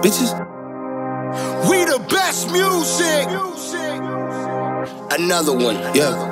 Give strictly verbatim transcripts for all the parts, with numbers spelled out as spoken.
bitches. We the best music. Another one. Yeah.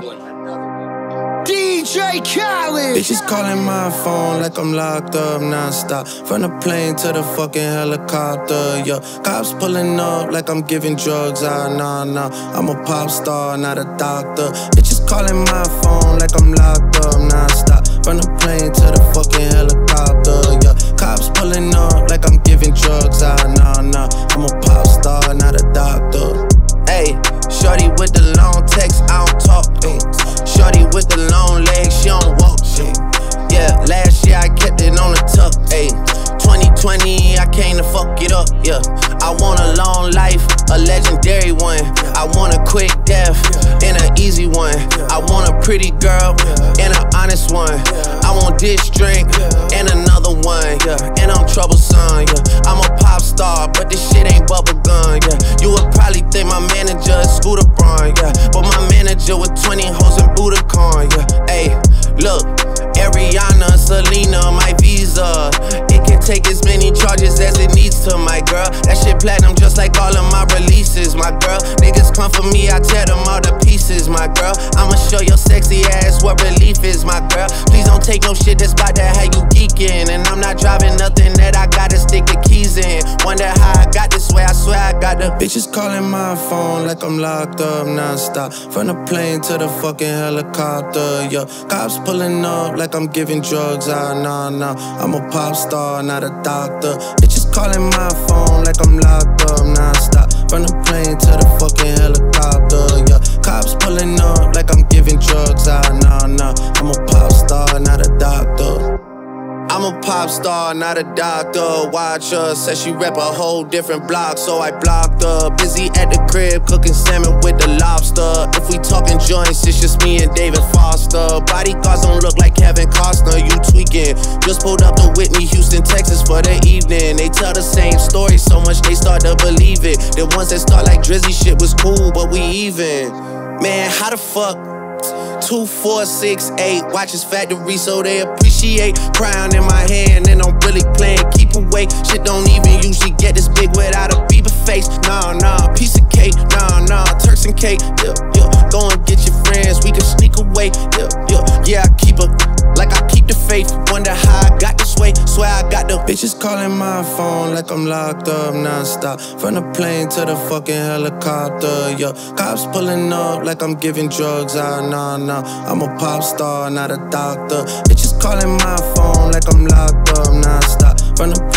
D J Khaled. Bitches calling my phone like I'm locked up non-stop. From the plane to the fucking helicopter, yeah. Cops pulling up like I'm giving drugs, ah, nah, nah. I'm a pop star, not a doctor. Bitches calling my phone like I'm locked up non-stop. From the plane to the fucking helicopter, yeah. Cops pulling up like I'm giving drugs, ah, nah, nah. I'm a pop star, not a doctor. Ayy, shorty with the long text, I don't talk, ayy. Shorty with the long legs, she don't walk, ayy. Yeah, last year I kept it on the tuck, ayy. twenty twenty, I came to fuck it up, yeah. I want a long life, a legendary one. I want a quick death, and an easy one. I want a pretty girl, and an honest one. I want this drink, and another one, yeah. And I'm troublesome, yeah. I'm a pop star, but this shit ain't bubblegum, yeah. You would probably think my manager is Scooter Braun, yeah. But my manager with twenty hoes in Budokan, yeah. Ayy, look, Ariana, Selena, my visa. It can take as many charges as it needs to, my girl. That shit platinum just like all of my releases, my girl. Niggas come for me, I tear them all to pieces, my girl. I'ma show your sexy ass what relief is, my girl. Please don't take no shit that's about to have you geeking. And I'm not driving nothing that I gotta stick the keys in. Wonder how I got this way, I swear I got the bitches calling my phone like I'm locked up non-stop. From the plane to the fucking helicopter, yeah. Cops pulling up like I'm giving drugs, ah, nah, nah. I'm a pop star, not a doctor. Bitches calling my phone like I'm locked up non-stop. From the plane to the fucking helicopter, yeah. Cops pulling up like I'm giving drugs, ah, nah, nah. I'm a pop star, not a doctor. I'm a pop star, not a doctor. Watch her, said she rep a whole different block, so I blocked her. Busy at the crib, cooking salmon with the lobster. If we talking joints, it's just me and David Foster. Bodyguards don't look like Kevin Costner, you tweaking. Just pulled up to Whitney, Houston, Texas for the evening. They tell the same story so much they start to believe it. The ones that start like Drizzy shit was cool, but we even. Man, how the fuck? Two, four, six, eight, watches factory so they appreciate. Crown in my hand and I'm really playing keep away. Shit don't even usually get this big without a Bieber face. Nah, nah, piece of cake, nah, nah, Turks and cake. Yeah, yeah, go and get your friends, we can sneak away. Yeah, yeah, yeah, I keep her like I keep the faith. Wonder how I got this way, swear I got the bitches calling my phone like I'm locked up non-stop. From the plane to the fucking helicopter, yeah. Cops pulling up like I'm giving drugs, ah, nah, nah. I'm a pop star, not a doctor. Bitches calling my phone like I'm locked up non-stop. From the